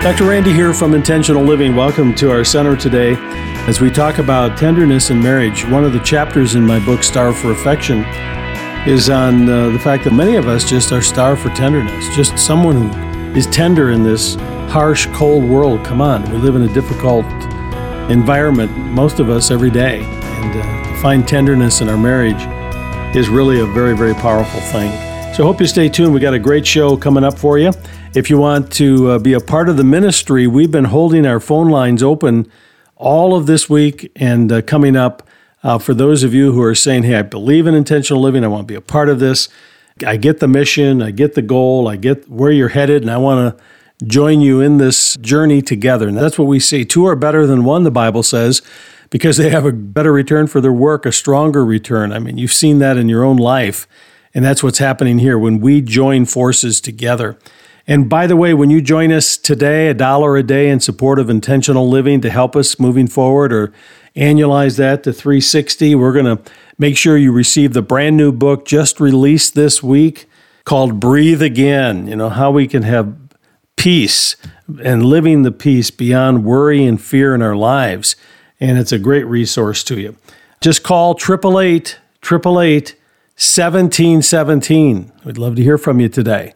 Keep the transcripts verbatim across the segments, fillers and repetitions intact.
Doctor Randy here from Intentional Living. Welcome to our center today as we talk about tenderness in marriage. One of the chapters in my book, Starved for Affection, is on uh, the fact that many of us just are starved for tenderness, just someone who is tender in this harsh, cold world. Come on, we live in a difficult environment, most of us every day, and uh, to find tenderness in our marriage is really a very, very powerful thing. So I hope you stay tuned. We got a great show coming up for you. If you want to uh, be a part of the ministry, we've been holding our phone lines open all of this week and uh, coming up uh, for those of you who are saying, hey, I believe in intentional living. I want to be a part of this. I get the mission. I get the goal. I get where you're headed, and I want to join you in this journey together. And that's what we see. Two are better than one, the Bible says, because they have a better return for their work, a stronger return. I mean, you've seen that in your own life, and that's what's happening here when we join forces together. And by the way, when you join us today, a dollar a day in support of intentional living to help us moving forward, or annualize that to three hundred sixty, we're going to make sure you receive the brand new book just released this week called Breathe Again, you know, how we can have peace and living the peace beyond worry and fear in our lives. And it's a great resource to you. Just call eight eight eight, eight eight eight, one seven one seven. We'd love to hear from you today.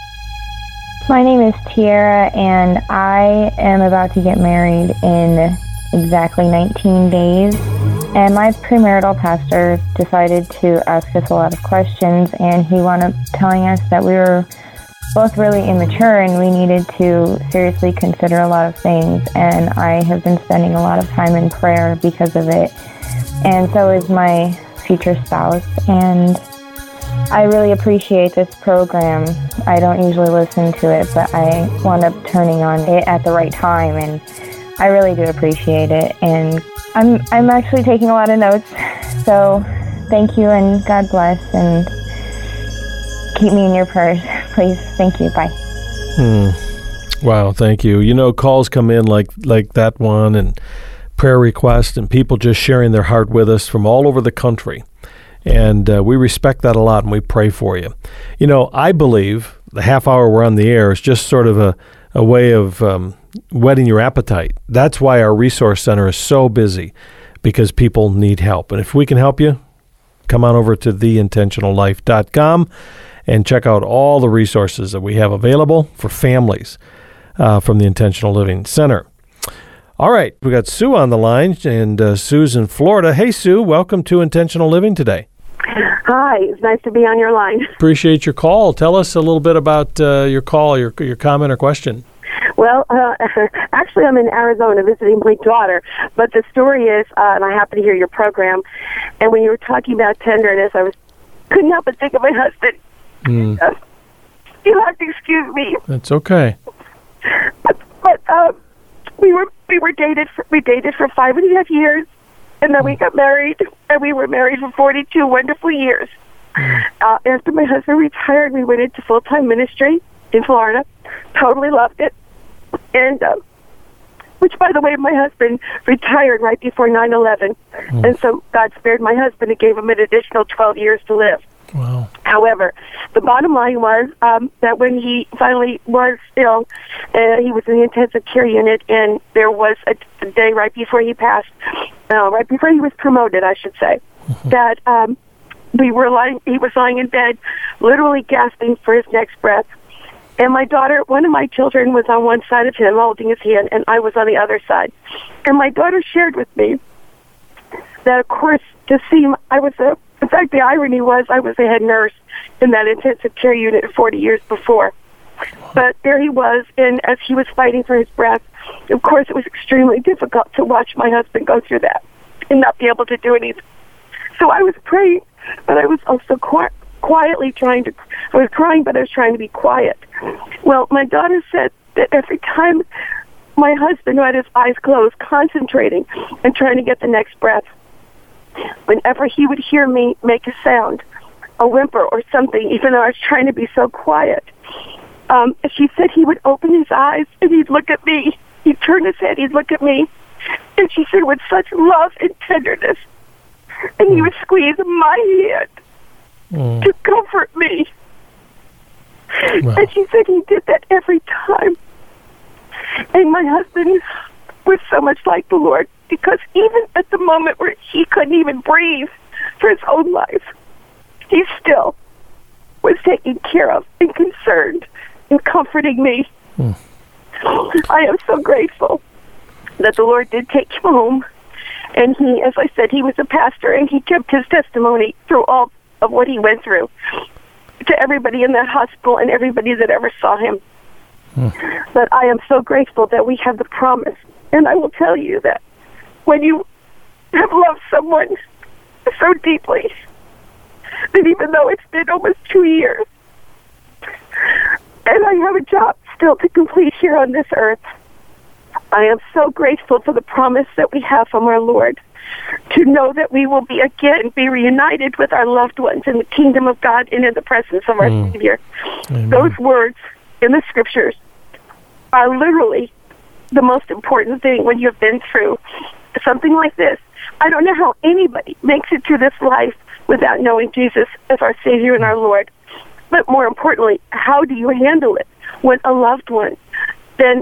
My name is Tiara, and I am about to get married in exactly nineteen days. And my premarital pastor decided to ask us a lot of questions, and he wound up telling us that we were both really immature and we needed to seriously consider a lot of things. And I have been spending a lot of time in prayer because of it. And so is my future spouse. And I really appreciate this program. I don't usually listen to it, but I wound up turning on it at the right time, and I really do appreciate it. And I'm I'm actually taking a lot of notes, so thank you, and God bless, and keep me in your prayers, please. Thank you. Bye. Hmm. Wow, thank you. You know, calls come in like like that one, and prayer requests, and people just sharing their heart with us from all over the country. And uh, we respect that a lot, and we pray for you. You know, I believe the half hour we're on the air is just sort of a, a way of um, whetting your appetite. That's why our resource center is so busy, because people need help. And if we can help you, come on over to the intentional life dot com and check out all the resources that we have available for families uh, from the Intentional Living Center. All right, we got Sue on the line, and uh, Sue's in Florida. Hey, Sue, welcome to Intentional Living today. Hi, it's nice to be on your line. Appreciate your call. Tell us a little bit about uh, your call, your your comment or question. Well, uh, actually, I'm in Arizona visiting my daughter, but the story is, uh, and I happen to hear your program, and when you were talking about tenderness, I was couldn't help but think of my husband. Mm. Uh, you'll have to excuse me. That's okay. But, but um, we were we were dated for, we dated for five and a half years. And then we got married, and we were married for forty-two wonderful years. Uh, after my husband retired, we went into full-time ministry in Florida. Totally loved it. And, uh, which, by the way, my husband retired right before nine eleven. Mm. And so God spared my husband and gave him an additional twelve years to live. Wow. However, the bottom line was um, that when he finally was ill, uh, he was in the intensive care unit, and there was a, a day right before he passed, uh, right before he was promoted, I should say, mm-hmm. that um, we were lying. He was lying in bed, literally gasping for his next breath. And my daughter, one of my children, was on one side of him holding his hand, and I was on the other side. And my daughter shared with me that, of course, to see, I was a In fact, the irony was I was a head nurse in that intensive care unit forty years before. But there he was, and as he was fighting for his breath, of course, it was extremely difficult to watch my husband go through that and not be able to do anything. So I was praying, but I was also qui- quietly trying to, I was crying, but I was trying to be quiet. Well, my daughter said that every time my husband had his eyes closed, concentrating and trying to get the next breath, whenever he would hear me make a sound, a whimper or something, even though I was trying to be so quiet, um, she said he would open his eyes and he'd look at me. He'd turn his head, he'd look at me. And she said with such love and tenderness. And he would squeeze my hand mm. to comfort me. Wow. And she said he did that every time. And my husband was so much like the Lord, because even at the moment where he couldn't even breathe for his own life, he still was taking care of and concerned and comforting me. Hmm. I am so grateful that the Lord did take him home. And he, as I said, he was a pastor, and he kept his testimony through all of what he went through to everybody in that hospital and everybody that ever saw him. Hmm. But I am so grateful that we have the promise. And I will tell you that when you have loved someone so deeply, that even though it's been almost two years, and I have a job still to complete here on this earth, I am so grateful for the promise that we have from our Lord to know that we will be again be reunited with our loved ones in the kingdom of God and in the presence of our mm. Savior. Amen. Those words in the scriptures are literally the most important thing when you've been through something like this. I don't know how anybody makes it through this life without knowing Jesus as our Savior and our Lord. But more importantly, how do you handle it when a loved one then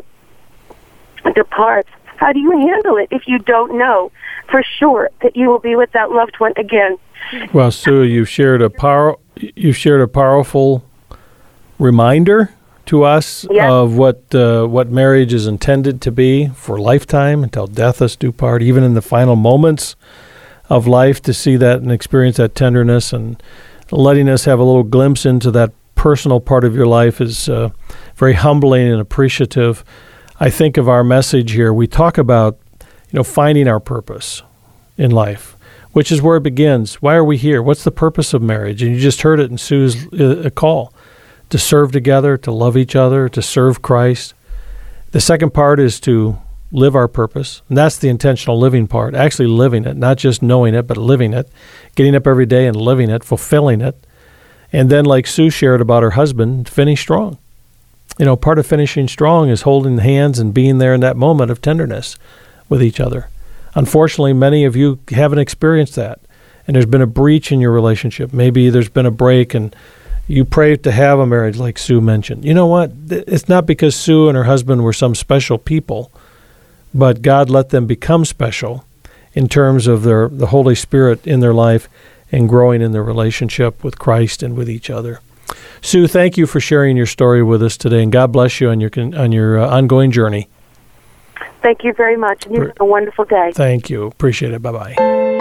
departs? How do you handle it if you don't know for sure that you will be with that loved one again? Well, Sue, you've shared a power. You've shared a powerful reminder to us yes. of what uh, what marriage is intended to be for a lifetime, until death us do part. Even in the final moments of life, to see that and experience that tenderness, and letting us have a little glimpse into that personal part of your life is uh, very humbling and appreciative. I think of our message here. We talk about, you know, finding our purpose in life, which is where it begins. Why are we here? What's the purpose of marriage? And you just heard it in Sue's uh, call, to serve together, to love each other, to serve Christ. The second part is to live our purpose, and that's the intentional living part, actually living it, not just knowing it, but living it, getting up every day and living it, fulfilling it. And then, like Sue shared about her husband, finish strong. You know, part of finishing strong is holding hands and being there in that moment of tenderness with each other. Unfortunately, many of you haven't experienced that, and there's been a breach in your relationship. Maybe there's been a break, and you pray to have a marriage like Sue mentioned. You know what? It's not because Sue and her husband were some special people, but God let them become special in terms of their the Holy Spirit in their life and growing in their relationship with Christ and with each other. Sue, thank you for sharing your story with us today, and God bless you on your on your uh, ongoing journey. Thank you very much, and you have a wonderful day. Thank you. Appreciate it. Bye-bye.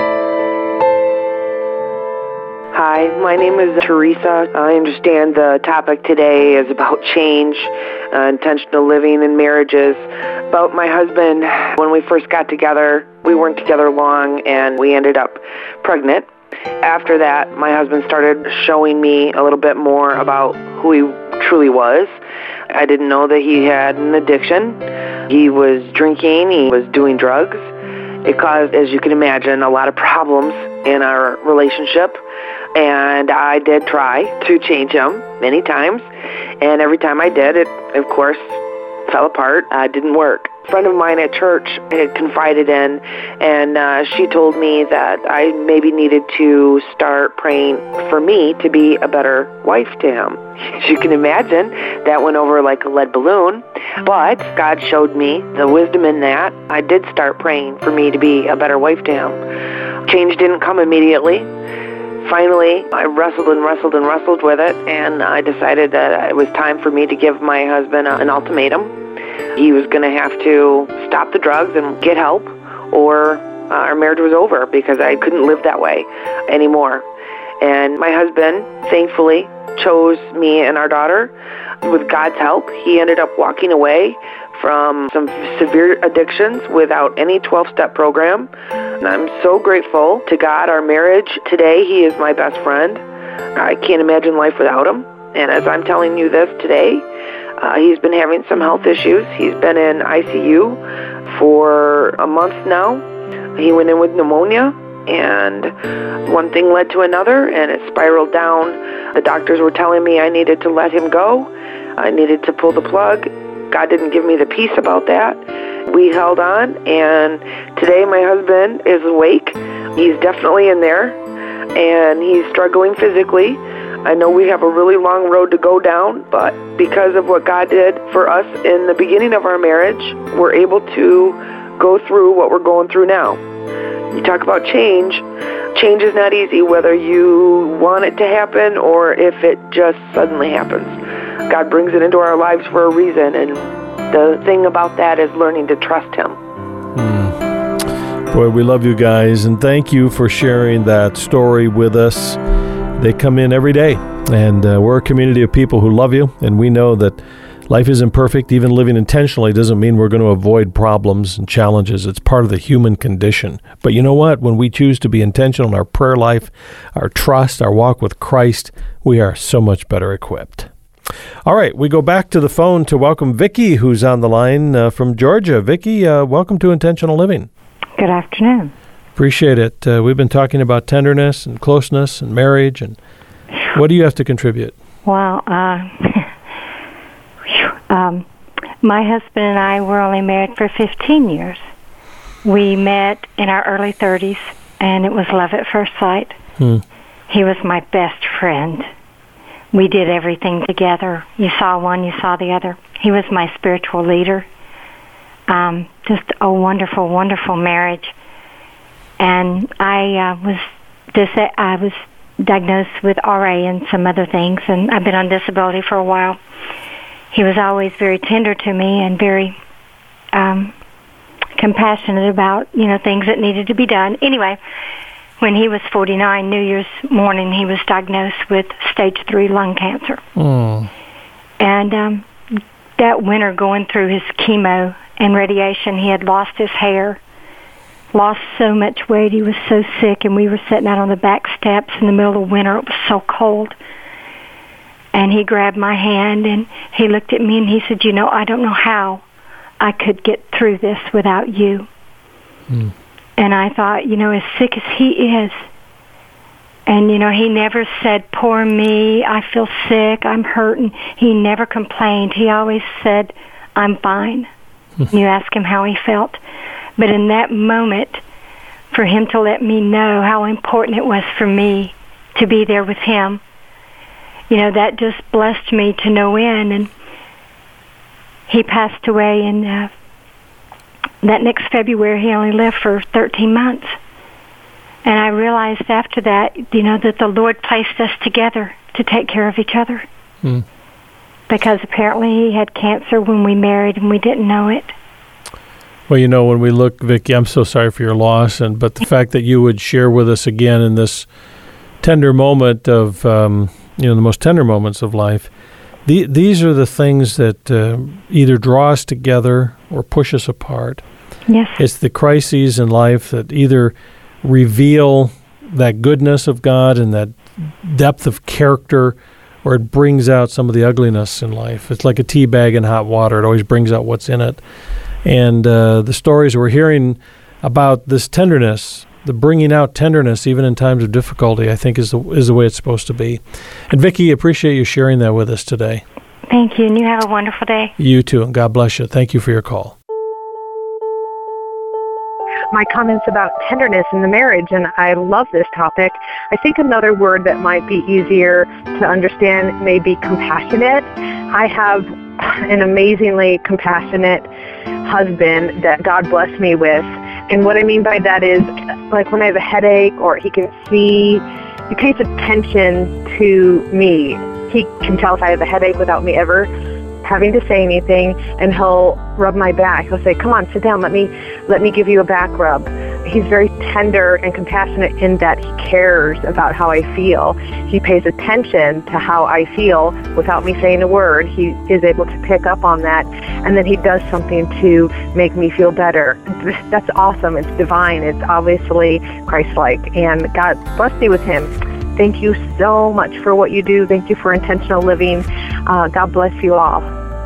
Hi, my name is Teresa. I understand the topic today is about change, uh, intentional living in marriages. About my husband, when we first got together, we weren't together long, and we ended up pregnant. After that, my husband started showing me a little bit more about who he truly was. I didn't know that he had an addiction. He was drinking, he was doing drugs. It caused, as you can imagine, a lot of problems in our relationship. And I did try to change him many times. And every time I did, it, of course, fell apart. Uh, didn't work. A friend of mine at church had confided in, and uh, she told me that I maybe needed to start praying for me to be a better wife to him. As you can imagine, that went over like a lead balloon, but God showed me the wisdom in that. I did start praying for me to be a better wife to him. Change didn't come immediately. Finally, I wrestled and wrestled and wrestled with it, and I decided that it was time for me to give my husband an ultimatum. He was going to have to stop the drugs and get help, or uh, our marriage was over, because I couldn't live that way anymore. And my husband, thankfully, chose me and our daughter. With God's help, he ended up walking away from some severe addictions without any twelve-step program. And I'm so grateful to God. Our marriage today, he is my best friend. I can't imagine life without him. And as I'm telling you this today, uh, he's been having some health issues. He's been in I C U for a month now. He went in with pneumonia, and one thing led to another, and it spiraled down. The doctors were telling me I needed to let him go. I needed to pull the plug. God didn't give me the peace about that. We held on, and today my husband is awake. He's definitely in there, and he's struggling physically, I know we have a really long road to go down, but because of what God did for us in the beginning of our marriage, we're able to go through what we're going through now. You talk about change. Change is not easy, whether you want it to happen or if it just suddenly happens. God brings it into our lives for a reason, and the thing about that is learning to trust Him. Mm. Boy, we love you guys, and thank you for sharing that story with us. They come in every day, and uh, we're a community of people who love you, and we know that life isn't perfect. Even living intentionally doesn't mean we're going to avoid problems and challenges. It's part of the human condition. But you know what? When we choose to be intentional in our prayer life, our trust, our walk with Christ, we are so much better equipped. All right, we go back to the phone to welcome Vicki, who's on the line uh, from Georgia. Vicki, uh, welcome to Intentional Living. Good afternoon. Appreciate it. Uh, we've been talking about tenderness and closeness and marriage, and what do you have to contribute? Well, uh, um, my husband and I were only married for fifteen years. We met in our early thirties, and it was love at first sight. Hmm. He was my best friend. We did everything together. You saw one, you saw the other. He was my spiritual leader. Um, just a wonderful, wonderful marriage. And I uh, was dis- I was diagnosed with R A and some other things, and I've been on disability for a while. He was always very tender to me and very um, compassionate about, you know, things that needed to be done. Anyway, when he was forty-nine, New Year's morning, he was diagnosed with stage three lung cancer. Mm. And um, that winter, going through his chemo and radiation, he had lost his hair, lost so much weight. He was so sick, and we were sitting out on the back steps in the middle of winter. It was so cold. And he grabbed my hand, and he looked at me, and he said, you know, I don't know how I could get through this without you. Mm. And I thought, you know, as sick as he is, and, you know, he never said, poor me, I feel sick, I'm hurting. He never complained. He always said, I'm fine. You ask him how he felt. But in that moment, for him to let me know how important it was for me to be there with him, you know, that just blessed me to no end. And he passed away in uh, that next February. He only lived for thirteen months. And I realized after that, you know, that the Lord placed us together to take care of each other. Mm. Because apparently he had cancer when we married and we didn't know it. Well, you know, when we look, Vicki, I'm so sorry for your loss, and but the fact that you would share with us again in this tender moment of, um, you know, the most tender moments of life, the, these are the things that uh, either draw us together or push us apart. Yes. It's the crises in life that either reveal that goodness of God and that depth of character, or it brings out some of the ugliness in life. It's like a tea bag in hot water. It always brings out what's in it. And uh, the stories we're hearing about this tenderness, the bringing out tenderness even in times of difficulty, I think is the, is the way it's supposed to be. And Vicki, appreciate you sharing that with us today. Thank you, and you have a wonderful day. You too, and God bless you. Thank you for your call. My comments about tenderness in the marriage, and I love this topic. I think another word that might be easier to understand may be compassionate. I have an amazingly compassionate husband that God blessed me with. And what I mean by that is, like when I have a headache or he can see, he pays attention to me. He can tell if I have a headache without me ever having to say anything, and he'll rub my back. He'll say, come on, sit down, let me let me give you a back rub. He's very tender and compassionate in that he cares about how I feel. He pays attention to how I feel without me saying a word. He is able to pick up on that, and then he does something to make me feel better. That's awesome. It's divine. It's obviously Christ-like, and God bless me with him. Thank you so much for what you do. Thank you for intentional living. Uh, God bless you all.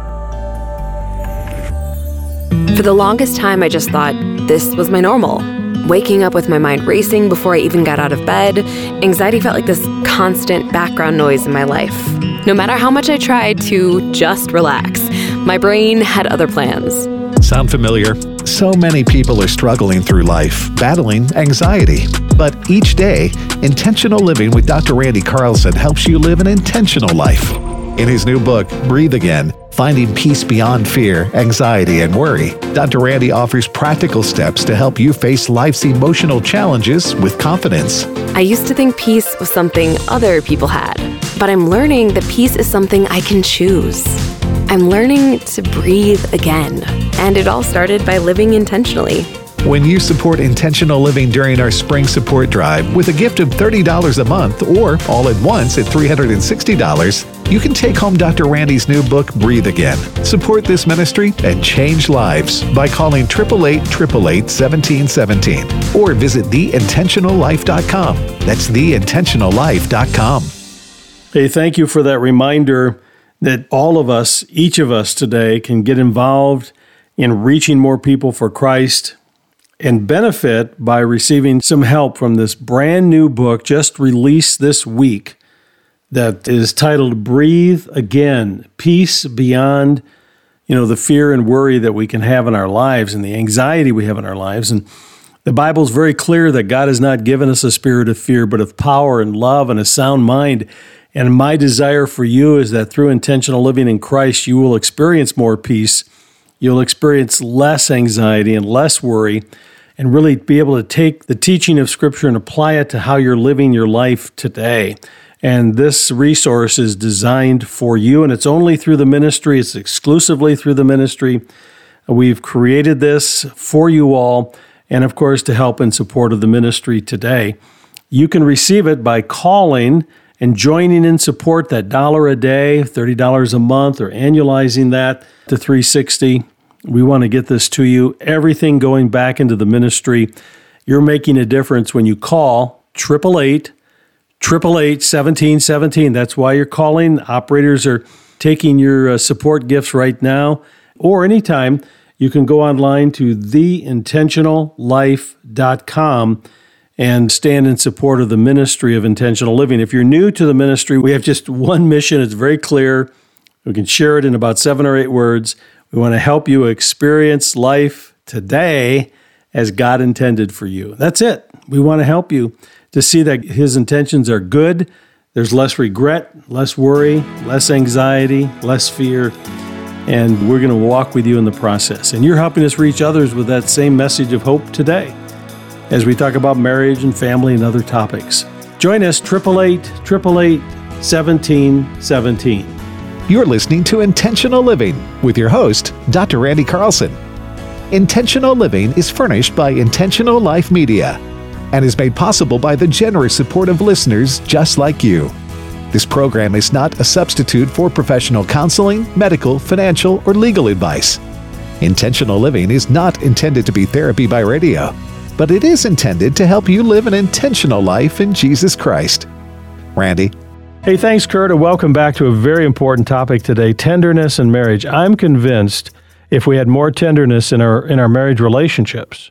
For the longest time, I just thought this was my normal. Waking up with my mind racing before I even got out of bed, anxiety felt like this constant background noise in my life. No matter how much I tried to just relax, my brain had other plans. Sound familiar? So many people are struggling through life, battling anxiety. But each day, Intentional Living with Doctor Randy Carlson helps you live an intentional life. In his new book, Breathe Again, Finding Peace Beyond Fear, Anxiety, and Worry, Doctor Randy offers practical steps to help you face life's emotional challenges with confidence. I used to think peace was something other people had, but I'm learning that peace is something I can choose. I'm learning to breathe again, and it all started by living intentionally. When you support Intentional Living during our Spring Support Drive with a gift of thirty dollars a month or all at once at three hundred sixty dollars, you can take home Doctor Randy's new book, Breathe Again. Support this ministry and change lives by calling eight eight eight, eight eight eight, one seven one seven or visit the intentional life dot com. That's the intentional life dot com. Hey, thank you for that reminder that all of us, each of us today, can get involved in reaching more people for Christ and benefit by receiving some help from this brand new book just released this week that is titled Breathe Again, Peace Beyond, you know, the fear and worry that we can have in our lives and the anxiety we have in our lives. And the Bible is very clear that God has not given us a spirit of fear, but of power and love and a sound mind. And my desire for you is that through intentional living in Christ, you will experience more peace. You'll experience less anxiety and less worry, and really be able to take the teaching of Scripture and apply it to how you're living your life today. And this resource is designed for you, and it's only through the ministry. It's exclusively through the ministry. We've created this for you all, and of course, to help in support of the ministry today. You can receive it by calling and joining in support, that dollar a day, thirty dollars a month, or annualizing that to three hundred sixty dollars. We want to get this to you. Everything going back into the ministry. You're making a difference when you call eight eight eight, eight eight eight, one seven one seven. That's why you're calling. Operators are taking your uh, support gifts right now. Or anytime, you can go online to the intentional life dot com and stand in support of the ministry of intentional living. If you're new to the ministry, we have just one mission. It's very clear. We can share it in about seven or eight words. We want to help you experience life today as God intended for you. That's it. We want to help you to see that His intentions are good. There's less regret, less worry, less anxiety, less fear, and we're going to walk with you in the process. And you're helping us reach others with that same message of hope today as we talk about marriage and family and other topics. Join us, eight eight eight, eight eight eight, one seven one seven. You're listening to Intentional Living with your host, Doctor Randy Carlson. Intentional Living is furnished by Intentional Life Media and is made possible by the generous support of listeners just like you. This program is not a substitute for professional counseling, medical, financial, or legal advice. Intentional Living is not intended to be therapy by radio, but it is intended to help you live an intentional life in Jesus Christ. Randy? Hey, thanks, Kurt, and welcome back to a very important topic today, tenderness in marriage. I'm convinced if we had more tenderness in our in our marriage relationships,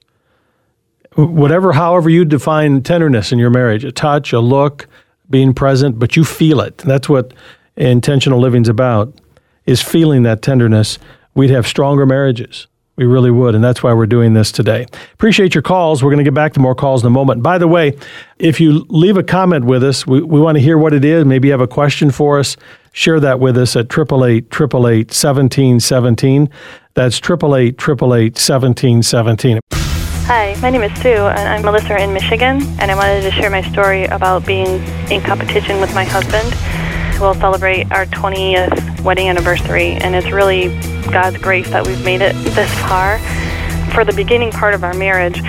whatever, however you define tenderness in your marriage, a touch, a look, being present, but you feel it. That's what intentional living's about, is feeling that tenderness. We'd have stronger marriages. We really would, and that's why we're doing this today. Appreciate your calls. We're going to get back to more calls in a moment. By the way, if you leave a comment with us, we, we want to hear what it is. Maybe you have a question for us. Share that with us at eight eight eight, eight eight eight, one seven one seven. That's eight eight eight, eight eight eight, one seven one seven. Hi, my name is Sue, and I'm Melissa in Michigan, and I wanted to share my story about being in competition with my husband. We'll celebrate our twentieth wedding anniversary, and it's really God's grace that we've made it this far. For the beginning part of our marriage,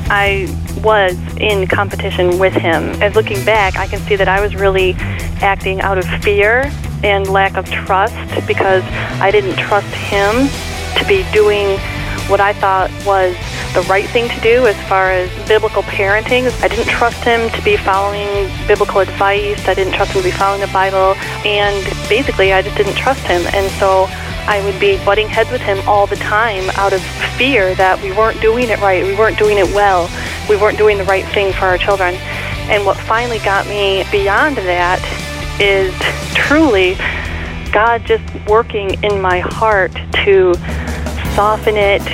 I was in competition with him. As looking back, I can see that I was really acting out of fear and lack of trust because I didn't trust him to be doing what I thought was the right thing to do as far as biblical parenting. I didn't trust him to be following biblical advice. I didn't trust him to be following the Bible. And basically, I just didn't trust him. And so I would be butting heads with him all the time out of fear that we weren't doing it right. We weren't doing it well. We weren't doing the right thing for our children. And what finally got me beyond that is truly God just working in my heart to soften it,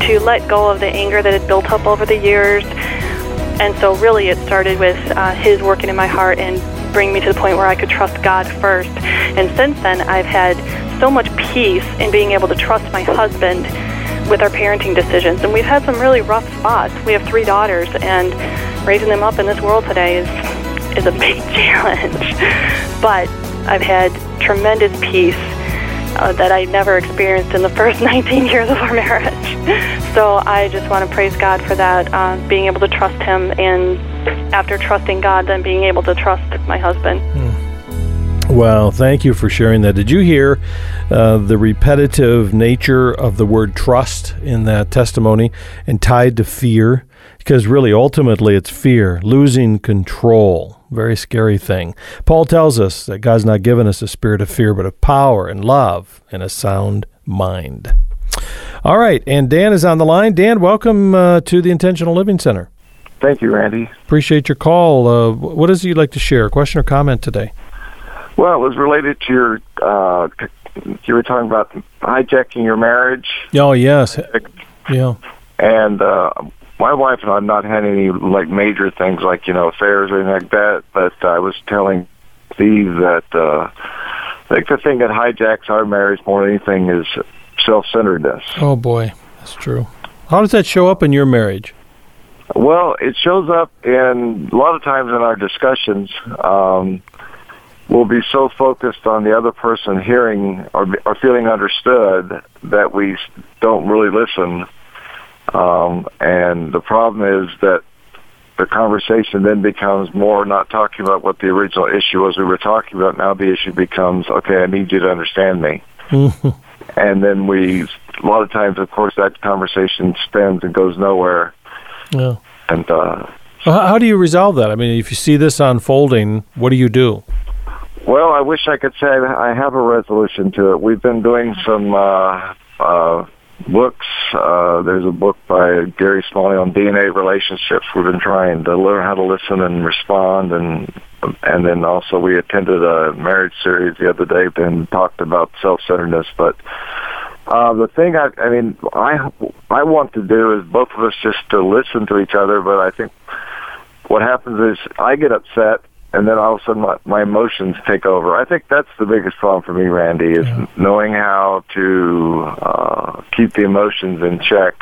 to let go of the anger that had built up over the years. And so really it started with uh, his working in my heart and bringing me to the point where I could trust God first. And since then, I've had so much peace in being able to trust my husband with our parenting decisions. And we've had some really rough spots. We have three daughters, and raising them up in this world today is is a big challenge. But I've had tremendous peace uh, that I never experienced in the first nineteen years of our marriage. So I just want to praise God for that, uh, being able to trust him, and after trusting God, then being able to trust my husband. Hmm. Well, thank you for sharing that. Did you hear uh, the repetitive nature of the word trust in that testimony and tied to fear? Because really, ultimately, it's fear, losing control. Very scary thing. Paul tells us that God's not given us a spirit of fear, but of power and love and a sound mind. All right, and Dan is on the line. Dan, welcome uh, to the Intentional Living Center. Thank you, Randy. Appreciate your call. Uh, what is it you'd like to share? Question or comment today? Well, it was related to your, uh, you were talking about hijacking your marriage. Oh, yes. Yeah. And uh, my wife and I have not had any, like, major things like, you know, affairs or anything like that, but I was telling Steve that uh, I think the thing that hijacks our marriage more than anything is self-centeredness. Oh, boy. That's true. How does that show up in your marriage? Well, it shows up in, a lot of times in our discussions, um, we'll be so focused on the other person hearing or, or feeling understood that we don't really listen. Um, and the problem is that the conversation then becomes more not talking about what the original issue was we were talking about. Now the issue becomes, okay, I need you to understand me. And then we, a lot of times, of course, that conversation spins and goes nowhere. Yeah. And uh, well, how do you resolve that? I mean, if you see this unfolding, what do you do? Well, I wish I could say I have a resolution to it. We've been doing some uh, uh, books. Uh, there's a book by Gary Smalley on D N A relationships. We've been trying to learn how to listen and respond, and and then also we attended a marriage series the other day and talked about self-centeredness. But uh, the thing I, I mean, I I want to do is both of us just to listen to each other. But I think what happens is I get upset, and then all of a sudden my, my emotions take over. I think that's the biggest problem for me, Randy, is yeah. knowing how to uh, keep the emotions in check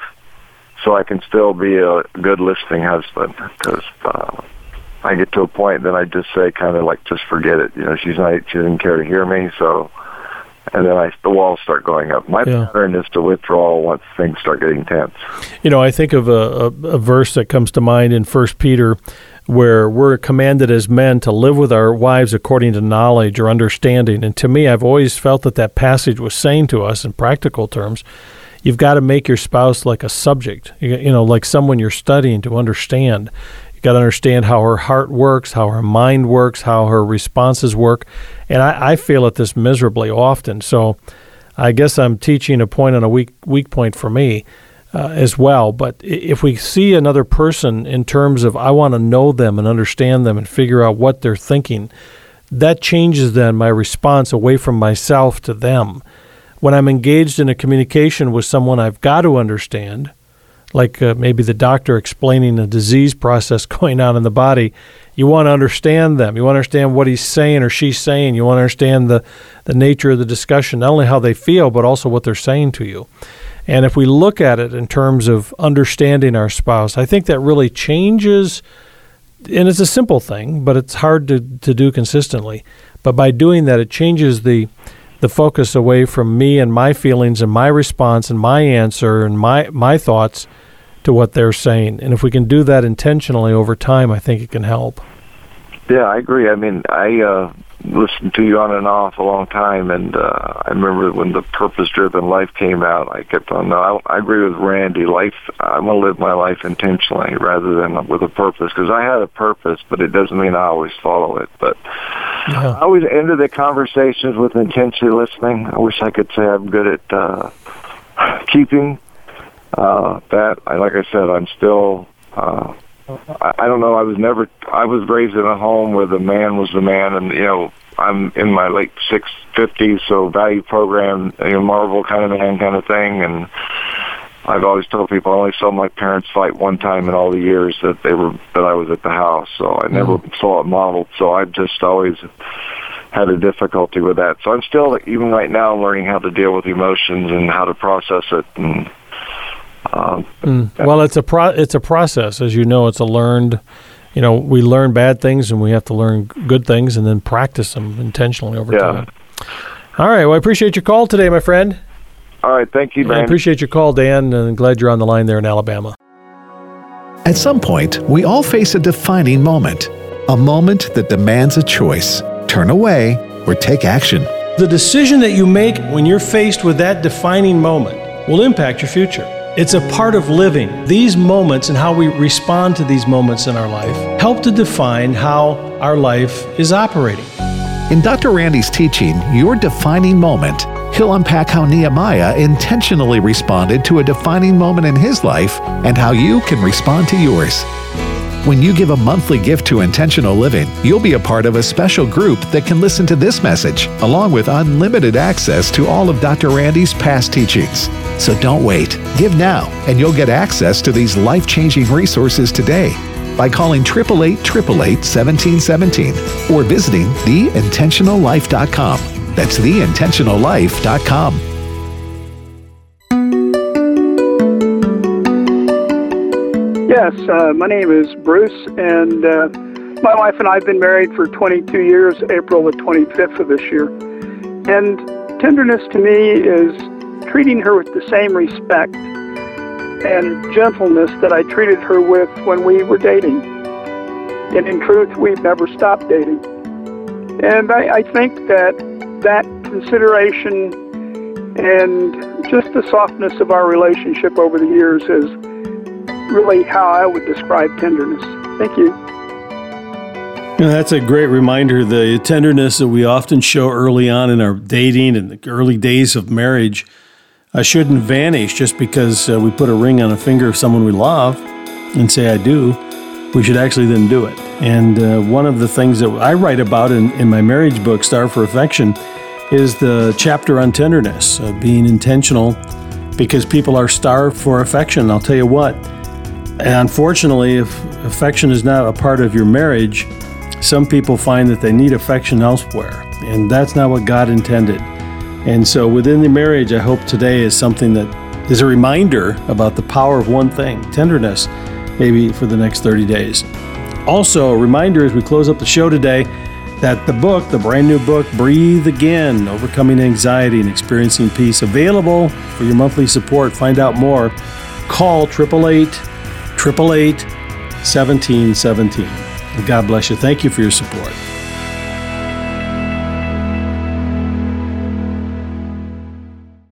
so I can still be a good listening husband. Because uh, I get to a point that I just say kind of like, just forget it. You know, she's not, she doesn't care to hear me, so... And then I, the walls start going up. My yeah. pattern is to withdraw once things start getting tense. You know, I think of a, a, a verse that comes to mind in First Peter where we're commanded as men to live with our wives according to knowledge or understanding. And to me, I've always felt that that passage was saying to us in practical terms, you've got to make your spouse like a subject, you, you know, like someone you're studying to understand. You've got to understand how her heart works, how her mind works, how her responses work. And I, I fail at this miserably often. So I guess I'm teaching a point on a weak weak point for me uh, as well. But if we see another person in terms of I want to know them and understand them and figure out what they're thinking, that changes then my response away from myself to them. When I'm engaged in a communication with someone I've got to understand, like uh, maybe the doctor explaining a disease process going on in the body, you want to understand them. You want to understand what he's saying or she's saying. You want to understand the, the nature of the discussion, not only how they feel, but also what they're saying to you. And if we look at it in terms of understanding our spouse, I think that really changes, and it's a simple thing, but it's hard to, to do consistently. But by doing that, it changes the the focus away from me and my feelings and my response and my answer and my, my thoughts to what they're saying. And if we can do that intentionally over time, I think it can help. Yeah, I agree. I mean, I uh, listened to you on and off a long time, and uh, I remember when the Purpose-Driven Life came out, I kept on, no, I, I agree with Randy. Life, I'm going to live my life intentionally rather than with a purpose, because I had a purpose, but it doesn't mean I always follow it. But yeah. I always ended the conversations with intentionally listening. I wish I could say I'm good at uh, keeping uh, that. I, like I said, I'm still... Uh, I don't know. I was never. I was raised in a home where the man was the man, and you know, I'm in my late six fifties, so value program, you know, Marvel kind of man kind of thing, and I've always told people I only saw my parents fight one time in all the years that they were that I was at the house. So I never mm. saw it modeled. So I've just always had a difficulty with that. So I'm still, even right now, learning how to deal with emotions and how to process it. And um, mm. Well, it's a pro- it's a process, as you know. It's a learned. You know, we learn bad things and we have to learn good things and then practice them intentionally over yeah. time. All right. Well, I appreciate your call today, my friend. All right. Thank you, Dan. I appreciate your call, Dan, and glad you're on the line there in Alabama. At some point, we all face a defining moment, a moment that demands a choice. Turn away or take action. The decision that you make when you're faced with that defining moment will impact your future. It's a part of living. These moments and how we respond to these moments in our life help to define how our life is operating. In Doctor Randy's teaching, Your Defining Moment, he'll unpack how Nehemiah intentionally responded to a defining moment in his life and how you can respond to yours. When you give a monthly gift to Intentional Living, you'll be a part of a special group that can listen to this message, along with unlimited access to all of Doctor Randy's past teachings. So don't wait. Give now, and you'll get access to these life-changing resources today by calling eight eight eight, eight eight eight, one seven one seven or visiting the intentional life dot com. That's the intentional life dot com. Yes, uh, my name is Bruce, and uh, my wife and I have been married for twenty-two years, April the twenty-fifth of this year. And tenderness to me is treating her with the same respect and gentleness that I treated her with when we were dating. And in truth, we've never stopped dating. And I, I think that that consideration and just the softness of our relationship over the years is really how I would describe tenderness. Thank you. You know, that's a great reminder. The tenderness that we often show early on in our dating and the early days of marriage uh, shouldn't vanish just because uh, we put a ring on a finger of someone we love and say, I do. We should actually then do it. And uh, one of the things that I write about in, in my marriage book, Starve for Affection, is the chapter on tenderness, uh, being intentional, because people are starved for affection. I'll tell you what, and unfortunately, if affection is not a part of your marriage, some people find that they need affection elsewhere, and that's not what God intended. And so within the marriage, I hope today is something that is a reminder about the power of one thing, tenderness, maybe for the next thirty days. Also, a reminder as we close up the show today that the book, the brand new book, Breathe Again, Overcoming Anxiety and Experiencing Peace, available for your monthly support. Find out more. Call eight eight eight, eight eight eight, one seven one seven. God bless you. Thank you for your support.